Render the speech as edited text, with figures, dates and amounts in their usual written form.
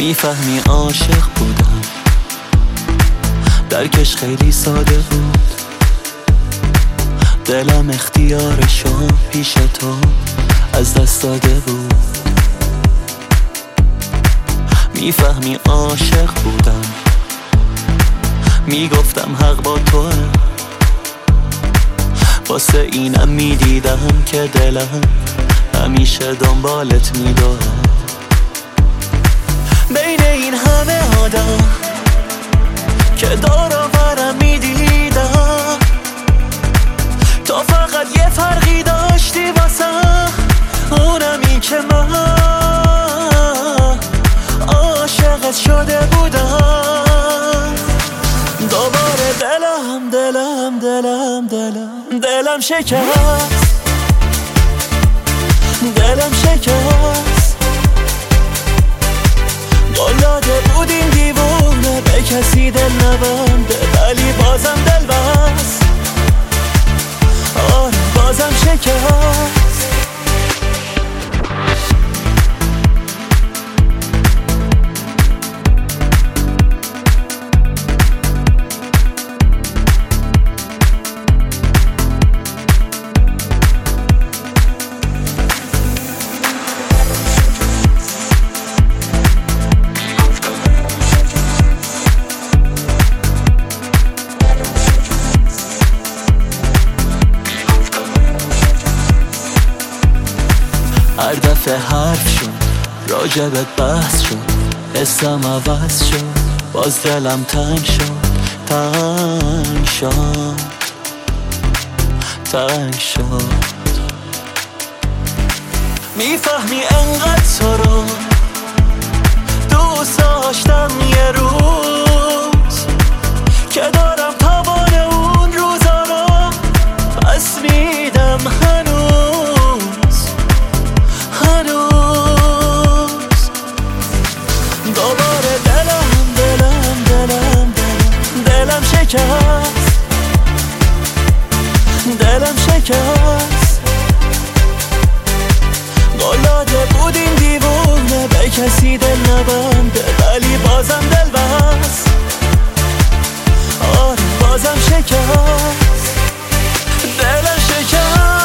میفهمی عاشق بودم، درکش خیلی ساده بود. دلم اختیارشو پیش تو از دست داده بود. میفهمی عاشق بودم، میگفتم حق با توه. واسه اینم میدیدم که دلم همیشه دنبالت میدوه. بین این همه آدم که دور و برم میدیدم، تو فقط یه فرقی داشتی واسم، اونمی که من عاشقت شده بودم. دوباره دلم شکست، دلم شکست. قلاده بودیم دیوونه، به کسی دل نبنده، ولی بازم دل بست. آره بازم شکست. هر دفعه حرف شد، راجبت بحث شد، حسم عوض شد، باز دلم تنگ شد، تنگ شد، تنگ شد. میفهمی انقدر تو رو دوست داشتم یه روز، که دارم توان اون روزا رو پس میدم هنوز. دوباره دلم شکست، دلم شکست. قلاده بودیم دیوونه، به کسی دل نبنده، ولی بازم دل بست. آره بازم شکست، دلم شکست.